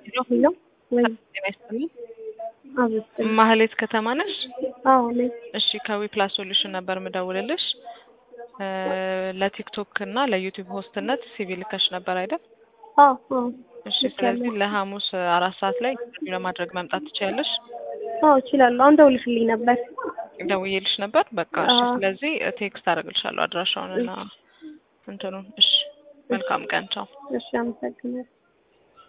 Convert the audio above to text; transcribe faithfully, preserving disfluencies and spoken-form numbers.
ሄሎ ወይ አብስት ማህሌት ከተማ ነሽ? አዎ ነኝ። እሺ ከዊ ፕላስ ሶሉሽን ነበር ምደውልልሽ። ለቲክቶክ እና ለዩቲዩብ ሆስትነት ሲቪ ልከሽ ነበር አይደል? አዎ አዎ። እሺ ስለዚህ ለሐሙስ አራት ሰዓት ላይ ኢንተርቪው ለማድረግ መምጣት ትችያለሽ? አዎ እችላለሁ። አሁን ደውልሽልኝ ነበር። ደውዬልሽ ነበር። በቃ እሺ ስለዚህ ቴክስት አደርግልሻለሁ አድራሻውንና እንትኑን። እሺ መልካም ቀን ቻው። እሺ አመሰግናለሁ።